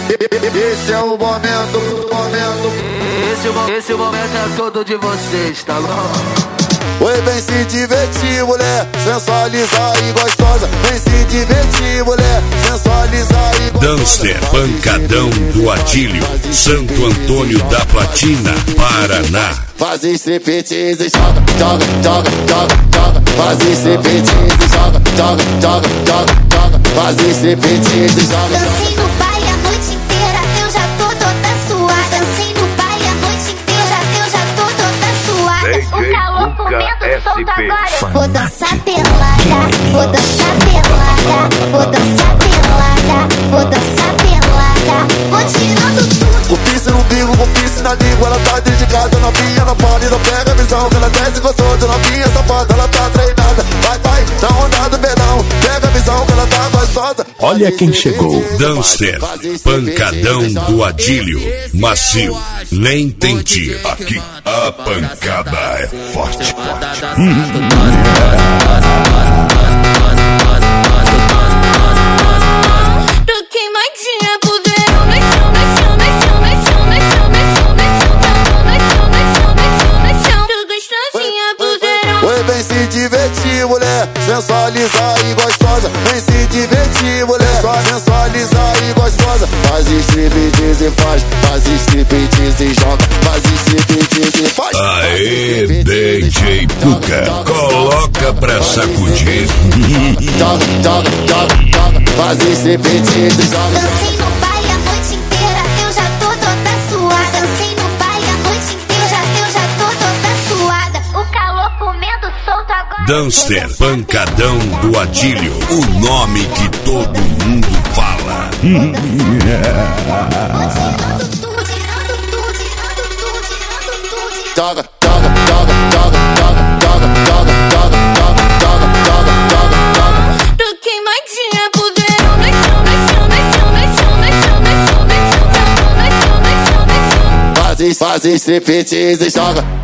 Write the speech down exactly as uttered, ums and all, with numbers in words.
Esse é o momento, o momento. Esse, esse momento é todo de vocês, tá bom? Oi, vem se divertir, mulher, sensualizar e gostosa. Vem se divertir, mulher, sensualizar e gostosa. Dancer Pancadão do Adílio, Santo Antônio da Platina, Paraná. Faz striptease e joga, joga, joga, joga, joga. Faz striptease e joga, joga, joga, joga, joga. Faz striptease e joga. Dancei no baile a noite inteira, eu já tô toda suada. Dancei no baile a noite inteira, eu já tô toda suada. O calor comendo solto agora. Vou dançar pelada, vou dançar pelada, vou dançar pelada, vou dançar pelada. Vou tirando tudo. Com piercing no umbigo, com piercing na língua. Ela tá dedicada, novinha, não pode, não pega a visão. Que ela desce gostosa, novinha, safada, ela tá treinada. Vai, vai, na onda do verão. Pega a visão, que ela tá gostosa. Olha quem chegou. Dancer Pancadão do Adílio, macio, nem tente. Aqui a pancada é forte, forte. Tô queimadinha pro verão. Vai chão, vai chão, vai chão, vai chão, vai chão, vai chão, vai chão, vai chão, vai chão, vai chão, vai chão. Tô gostosinha pro verão. Oi, vem se divertir, mulher, sensualizar e gostosa. Vem se divertir, mulher, sensualizar e gostosa. Faz striptease e faz, faz striptease e joga. Faz striptease e faz. Aê, D J Puka, coloca pra sacudir. Joga, joga, joga, joga. Faz striptease e joga. Dancei no baile a noite inteira, eu já tô toda suada. Dancei no baile a noite inteira, eu já tô toda suada. O calor comendo solto agora. Dancer Pancadão do Adílio, o nome que todo mundo fala. Tirando tudo, tirando tudo, tirando tudo, tirando tudo. Joga, joga, joga, joga, joga, joga, joga, joga, joga, joga, joga, joga, joga. Tô queimadinha pro verão. Vai chão, vai chão, vai chão, vai chão, vai chão, vai chão, vai chão, vai chão, vai chão, vai chão. Faz, faz striptease e joga.